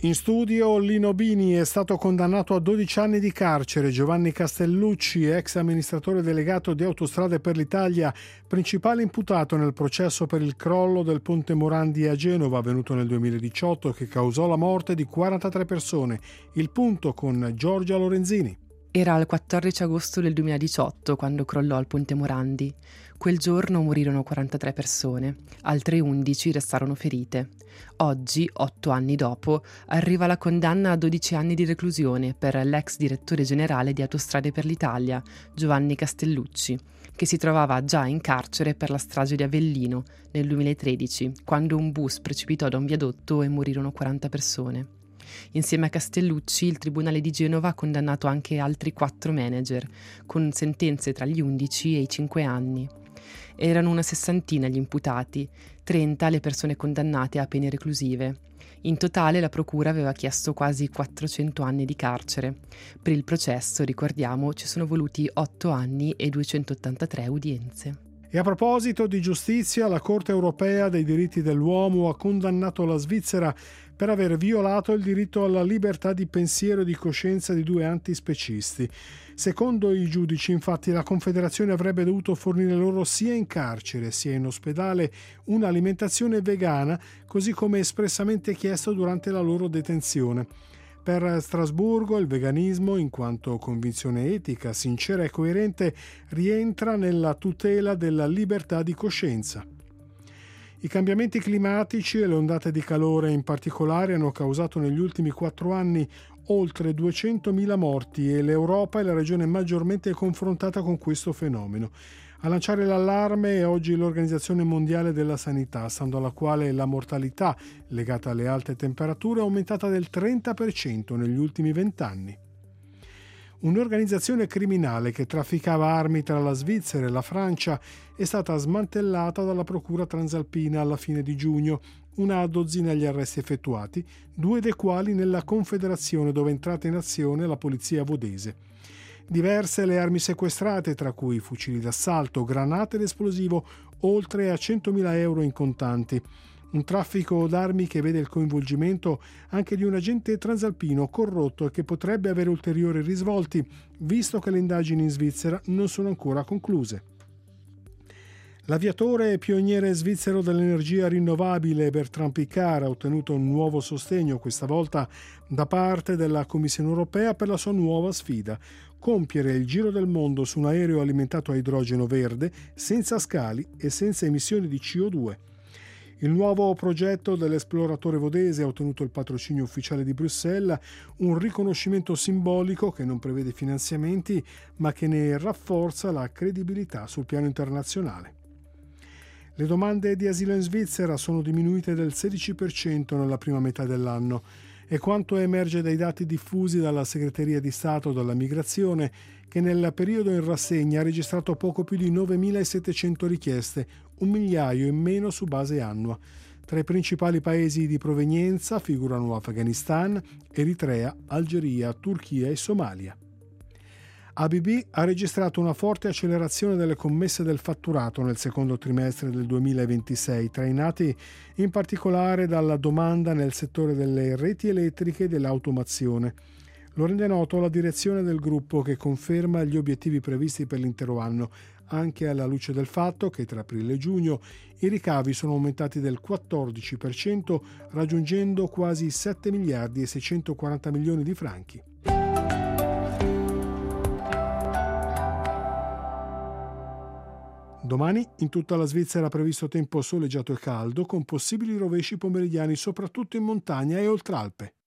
In studio Lino Bini è stato condannato a 12 anni di carcere. Giovanni Castellucci, ex amministratore delegato di Autostrade per l'Italia, principale imputato nel processo per il crollo del ponte Morandi a Genova avvenuto nel 2018 che causò la morte di 43 persone. Il punto con Giorgia Lorenzini. Era il 14 agosto del 2018 quando crollò il ponte Morandi. Quel giorno morirono 43 persone, altre 11 restarono ferite. Oggi, 8 anni dopo, arriva la condanna a 12 anni di reclusione per l'ex direttore generale di Autostrade per l'Italia, Giovanni Castellucci, che si trovava già in carcere per la strage di Avellino nel 2013, quando un bus precipitò da un viadotto e morirono 40 persone. Insieme a Castellucci, il Tribunale di Genova ha condannato anche altri 4 manager, con sentenze tra gli 11 e i 5 anni. Erano una 60 gli imputati, 30 le persone condannate a pene reclusive. In totale la procura aveva chiesto quasi 400 anni di carcere. Per il processo, ricordiamo, ci sono voluti 8 anni e 283 udienze. E a proposito di giustizia, la Corte europea dei diritti dell'uomo ha condannato la Svizzera per aver violato il diritto alla libertà di pensiero e di coscienza di 2 antispecisti. Secondo i giudici, infatti, la Confederazione avrebbe dovuto fornire loro sia in carcere sia in ospedale un'alimentazione vegana, così come espressamente chiesto durante la loro detenzione. Per Strasburgo il veganismo, in quanto convinzione etica, sincera e coerente, rientra nella tutela della libertà di coscienza. I cambiamenti climatici e le ondate di calore in particolare hanno causato negli ultimi 4 anni oltre 200.000 morti e l'Europa è la regione maggiormente confrontata con questo fenomeno. A lanciare l'allarme è oggi l'Organizzazione Mondiale della Sanità, stando alla quale la mortalità legata alle alte temperature è aumentata del 30% negli ultimi 20 anni. Un'organizzazione criminale che trafficava armi tra la Svizzera e la Francia è stata smantellata dalla Procura Transalpina alla fine di giugno, una dozzina gli arresti effettuati, 2 dei quali nella Confederazione dove è entrata in azione la polizia vodese. Diverse le armi sequestrate, tra cui fucili d'assalto, granate ed esplosivo, oltre a 100.000 euro in contanti. Un traffico d'armi che vede il coinvolgimento anche di un agente transalpino corrotto e che potrebbe avere ulteriori risvolti, visto che le indagini in Svizzera non sono ancora concluse. L'aviatore e pioniere svizzero dell'energia rinnovabile Bertrand Piccard ha ottenuto un nuovo sostegno, questa volta da parte della Commissione europea per la sua nuova sfida: compiere il giro del mondo su un aereo alimentato a idrogeno verde, senza scali e senza emissioni di CO2. Il nuovo progetto dell'esploratore vodese ha ottenuto il patrocinio ufficiale di Bruxelles, un riconoscimento simbolico che non prevede finanziamenti, ma che ne rafforza la credibilità sul piano internazionale. Le domande di asilo in Svizzera sono diminuite del 16% nella prima metà dell'anno. È quanto emerge dai dati diffusi dalla Segreteria di Stato della Migrazione, che nel periodo in rassegna ha registrato poco più di 9.700 richieste, 1.000 in meno su base annua. Tra i principali paesi di provenienza figurano Afghanistan, Eritrea, Algeria, Turchia e Somalia. ABB ha registrato una forte accelerazione delle commesse del fatturato nel secondo trimestre del 2026, trainati in particolare dalla domanda nel settore delle reti elettriche e dell'automazione. Lo rende noto la direzione del gruppo, che conferma gli obiettivi previsti per l'intero anno, anche alla luce del fatto che tra aprile e giugno i ricavi sono aumentati del 14%, raggiungendo quasi 7 miliardi e 640 milioni di franchi. Domani in tutta la Svizzera previsto tempo soleggiato e caldo, con possibili rovesci pomeridiani soprattutto in montagna e oltralpe.